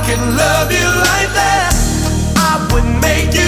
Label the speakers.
Speaker 1: could love you like that, I would make